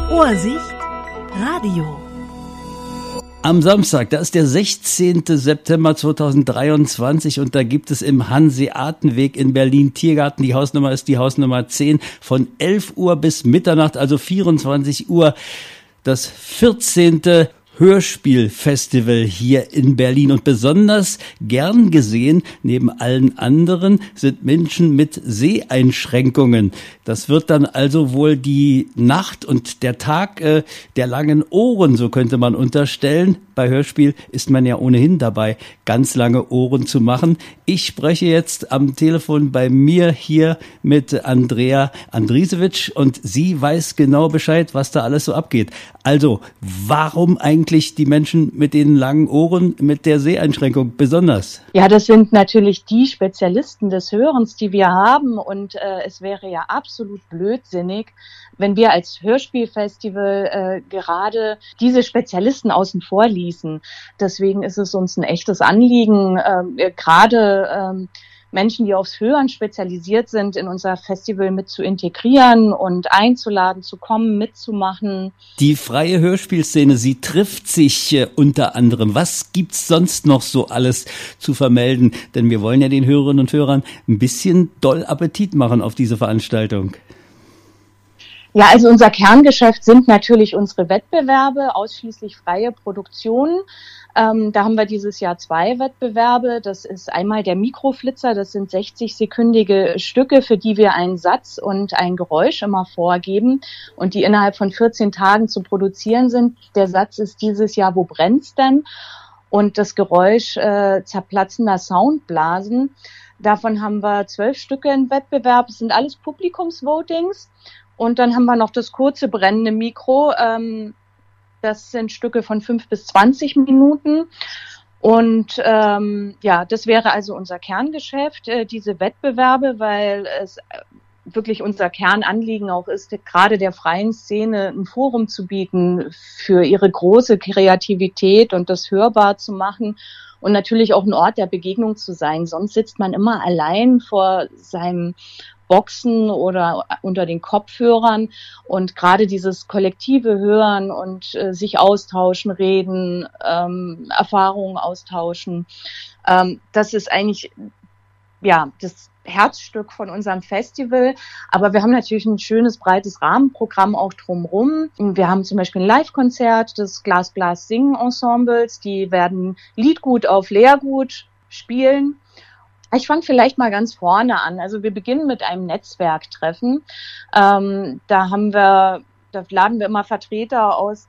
Ohrsicht Radio. Am Samstag, das ist der 16. September 2023 und da gibt es im Hanseatenweg in Berlin Tiergarten, die Hausnummer ist die Hausnummer 10, von 11 Uhr bis Mitternacht, also 24 Uhr, das 14. Hörspielfestival hier in Berlin. Und besonders gern gesehen, neben allen anderen, sind Menschen mit Seheinschränkungen. Das wird dann also wohl die Nacht und der Tag der langen Ohren, so könnte man unterstellen. Bei Hörspiel ist man ja ohnehin dabei, ganz lange Ohren zu machen. Ich spreche jetzt am Telefon bei mir hier mit Andrea Andrisewitsch und sie weiß genau Bescheid, was da alles so abgeht. Also, warum eigentlich die Menschen mit den langen Ohren mit der Seheinschränkung besonders? Ja, das sind natürlich die Spezialisten des Hörens, die wir haben und es wäre ja absolut blödsinnig, wenn wir als Hörspielfestival gerade diese Spezialisten außen vor ließen. Deswegen ist es uns ein echtes Anliegen, gerade Menschen, die aufs Hören spezialisiert sind, in unser Festival mit zu integrieren und einzuladen, zu kommen, mitzumachen. Die freie Hörspielszene, sie trifft sich unter anderem. Was gibt's sonst noch so alles zu vermelden? Denn wir wollen ja den Hörerinnen und Hörern ein bisschen doll Appetit machen auf diese Veranstaltung. Ja, also unser Kerngeschäft sind natürlich unsere Wettbewerbe, ausschließlich freie Produktionen. Da haben wir dieses Jahr 2 Wettbewerbe. Das ist einmal der Mikroflitzer, das sind 60-sekündige Stücke, für die wir einen Satz und ein Geräusch immer vorgeben und die innerhalb von 14 Tagen zu produzieren sind. Der Satz ist dieses Jahr, wo brennt's denn? Und das Geräusch zerplatzender Soundblasen. Davon haben wir 12 Stücke im Wettbewerb. Es sind alles Publikumsvotings. Und dann haben wir noch das kurze brennende Mikro. Das sind Stücke von 5 bis 20 Minuten. Und ja, das wäre also unser Kerngeschäft, diese Wettbewerbe, weil es wirklich unser Kernanliegen auch ist, gerade der freien Szene ein Forum zu bieten für ihre große Kreativität und das hörbar zu machen und natürlich auch ein Ort der Begegnung zu sein. Sonst sitzt man immer allein vor seinem Boxen oder unter den Kopfhörern und gerade dieses kollektive Hören und sich austauschen, reden, Erfahrungen austauschen, das ist eigentlich ja das Herzstück von unserem Festival. Aber wir haben natürlich ein schönes, breites Rahmenprogramm auch drumherum. Wir haben zum Beispiel ein Live-Konzert des Glas-Blas-Singen-Ensembles. Die werden Liedgut auf Lehrgut spielen. Ich fange vielleicht mal ganz vorne an. Also wir beginnen mit einem Netzwerktreffen. Da laden wir immer Vertreter aus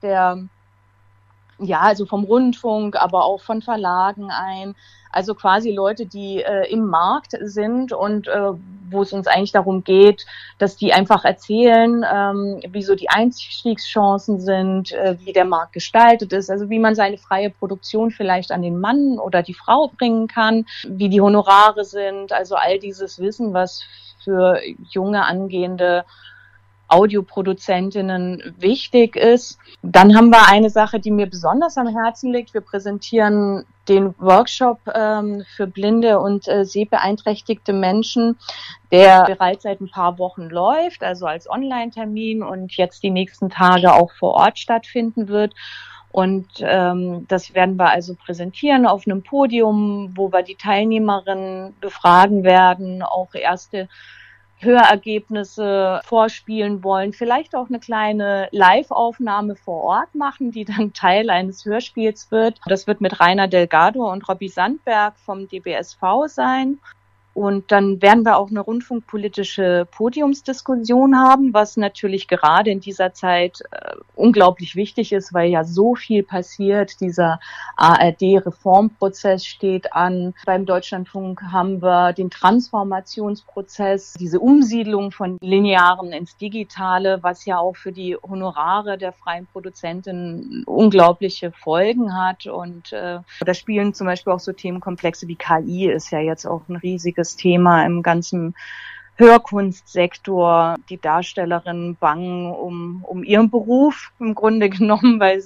also vom Rundfunk, aber auch von Verlagen ein. Also quasi Leute, die im Markt sind und wo es uns eigentlich darum geht, dass die einfach erzählen, wie so die Einstiegschancen sind, wie der Markt gestaltet ist, also wie man seine freie Produktion vielleicht an den Mann oder die Frau bringen kann, wie die Honorare sind, also all dieses Wissen, was für junge angehende Audioproduzentinnen wichtig ist. Dann haben wir eine Sache, die mir besonders am Herzen liegt. Wir präsentieren den Workshop für blinde und sehbeeinträchtigte Menschen, der bereits seit ein paar Wochen läuft, also als Online-Termin und jetzt die nächsten Tage auch vor Ort stattfinden wird. Und das werden wir also präsentieren auf einem Podium, wo wir die Teilnehmerinnen befragen werden, auch erste Hörergebnisse vorspielen wollen, vielleicht auch eine kleine Live-Aufnahme vor Ort machen, die dann Teil eines Hörspiels wird. Das wird mit Rainer Delgado und Robby Sandberg vom DBSV sein. Und dann werden wir auch eine rundfunkpolitische Podiumsdiskussion haben, was natürlich gerade in dieser Zeit unglaublich wichtig ist, weil ja so viel passiert. Dieser ARD-Reformprozess steht an. Beim Deutschlandfunk haben wir den Transformationsprozess, diese Umsiedlung von Linearen ins Digitale, was ja auch für die Honorare der freien Produzentin unglaubliche Folgen hat. Und da spielen zum Beispiel auch so Themenkomplexe wie KI ist ja jetzt auch ein riesiges Thema im ganzen Hörkunstsektor. Die Darstellerinnen bangen um ihren Beruf im Grunde genommen, weil sie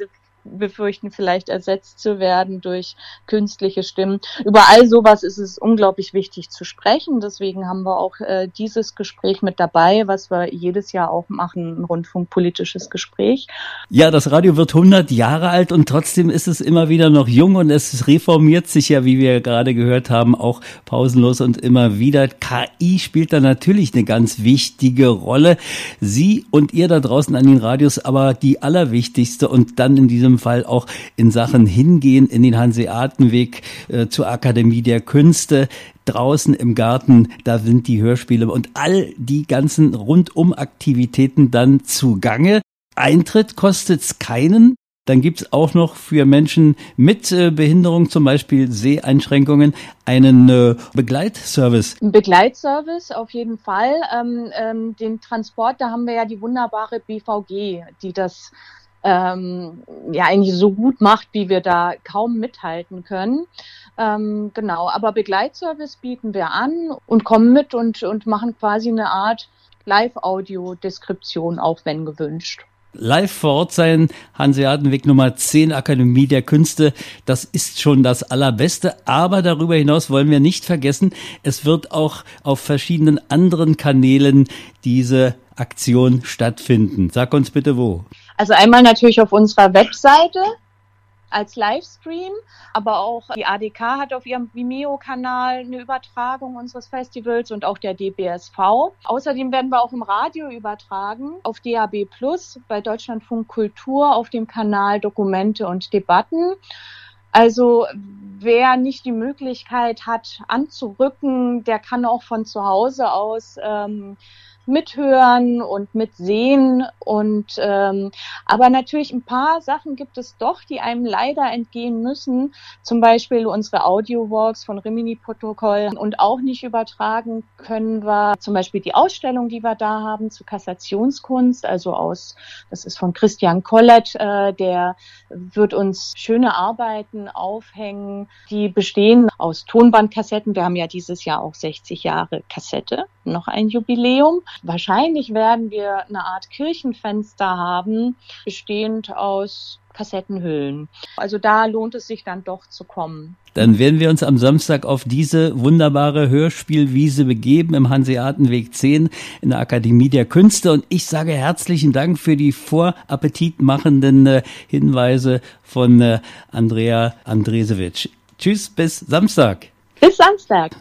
befürchten, vielleicht ersetzt zu werden durch künstliche Stimmen. Über all sowas ist es unglaublich wichtig zu sprechen. Deswegen haben wir auch dieses Gespräch mit dabei, was wir jedes Jahr auch machen, ein rundfunkpolitisches Gespräch. Ja, das Radio wird 100 Jahre alt und trotzdem ist es immer wieder noch jung und es reformiert sich ja, wie wir gerade gehört haben, auch pausenlos und immer wieder. KI spielt da natürlich eine ganz wichtige Rolle. Sie und ihr da draußen an den Radios, aber die allerwichtigste und dann in diesem Fall auch in Sachen Hingehen in den Hanseatenweg zur Akademie der Künste. Draußen im Garten, da sind die Hörspiele und all die ganzen Rundum-Aktivitäten dann zugange. Eintritt kostet's keinen. Dann gibt's auch noch für Menschen mit Behinderung, zum Beispiel Seheinschränkungen, einen Begleitservice. Ein Begleitservice auf jeden Fall. Den Transport, da haben wir ja die wunderbare BVG, die das eigentlich so gut macht, wie wir da kaum mithalten können. Genau, aber Begleitservice bieten wir an und kommen mit und machen quasi eine Art Live-Audio-Deskription, auch wenn gewünscht. Live vor Ort sein, Hanseatenweg Nummer 10, Akademie der Künste, das ist schon das Allerbeste. Aber darüber hinaus wollen wir nicht vergessen, es wird auch auf verschiedenen anderen Kanälen diese Aktion stattfinden. Sag uns bitte wo. Also einmal natürlich auf unserer Webseite als Livestream, aber auch die ADK hat auf ihrem Vimeo-Kanal eine Übertragung unseres Festivals und auch der DBSV. Außerdem werden wir auch im Radio übertragen, auf DAB+, bei Deutschlandfunk Kultur, auf dem Kanal Dokumente und Debatten. Also wer nicht die Möglichkeit hat, anzurücken, der kann auch von zu Hause aus mithören und mitsehen und aber natürlich ein paar Sachen gibt es doch, die einem leider entgehen müssen. Zum Beispiel unsere Audio-Walks von Rimini-Protokoll und auch nicht übertragen können wir zum Beispiel die Ausstellung, die wir da haben zu Kassationskunst, das ist von Christian Collett, der wird uns schöne Arbeiten aufhängen, die bestehen aus Tonbandkassetten. Wir haben ja dieses Jahr auch 60 Jahre Kassette, noch ein Jubiläum. Wahrscheinlich werden wir eine Art Kirchenfenster haben, bestehend aus Kassettenhüllen. Also da lohnt es sich dann doch zu kommen. Dann werden wir uns am Samstag auf diese wunderbare Hörspielwiese begeben im Hanseatenweg 10 in der Akademie der Künste. Und ich sage herzlichen Dank für die vorappetitmachenden Hinweise von Andrea Andresewitsch. Tschüss, bis Samstag. Bis Samstag.